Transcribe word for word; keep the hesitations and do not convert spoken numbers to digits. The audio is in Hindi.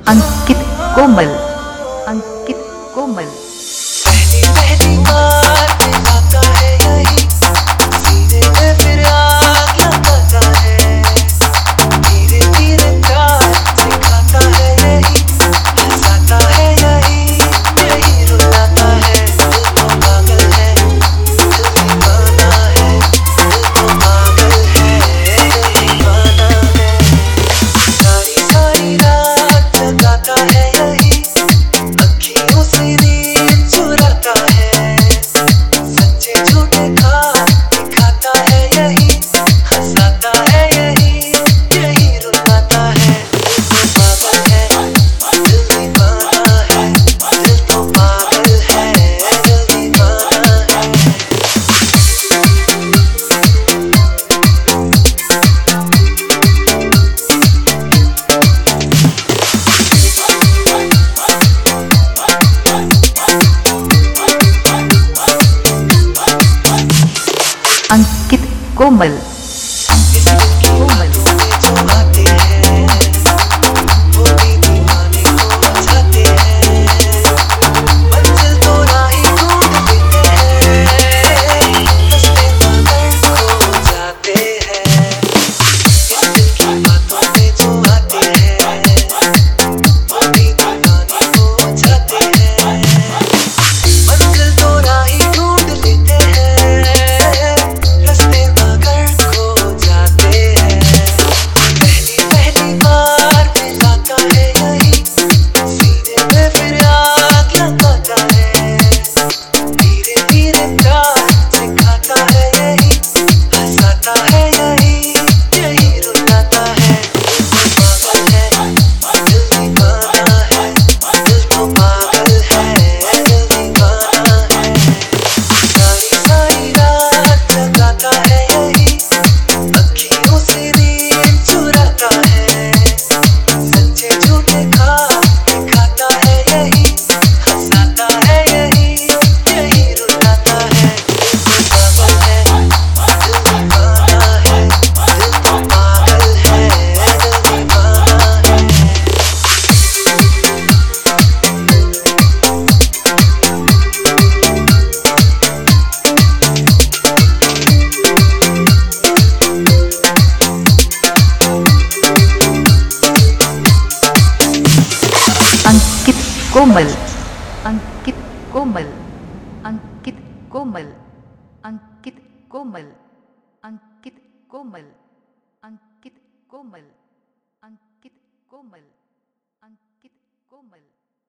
अंकित कोमल, अंकित कोमल। पहली पहली बार मिलाता है यही, सीने में फिर आग लगाता है। धीरे धीरे प्यार सिखाता है यही, हंसाता है यही, यही रुलाता है। दिल तो पागल है, दिल दीवाना है। दिल तो पागल है, दिल दीवाना है। सारी सारी रात जगाता है यही, अखियों से नींद चुराता है। सच्चे झूठे ख्वाब दिखाता है यही, हंसाता है यही, यही रुलाता है। दिल तो पागल है, दिल दीवाना है। दिल तो पागल है, दिल दीवाना है। अंकित कोमल, इस दिल की बातों में जो आते हैं, वो भी दीवाने को बचाते हैं। मंजिल तो राही ढूंढ लेते हैं, रास्ते मगर खो जाते हैं। इस दिल की बातों में जो आते हैं, वो भी दीवाने को बचाते हैं। मंजिल तो राही ढूंढ लेते हैं, रास्ते मगर खो जाते हैं। पहली पहली बार मिलाता है यही, सीने में फिर आग लगाता है। धीरे धीरे प्यार सिखाता है यही, हंसाता है यही, यही रुलाता है। दिल तो पागल है, दिल दीवाना है। दिल तो पागल है, दिल दीवाना है। सारी सारी रात जगाता है यही, अखियों से नींद चुराता है। सच्चे झूठे ख्वाब दिखाता है यही, हंसाता है यही, यही रुलाता है। दिल तो पागल है, दिल दीवाना है। दिल तो पागल है, दिल दीवाना है। अंकित कोमल, अंकित कोमल, अंकित कोमल, अंकित कोमल, अंकित कोमल, अंकित कोमल, अंकित कोमल, अंकित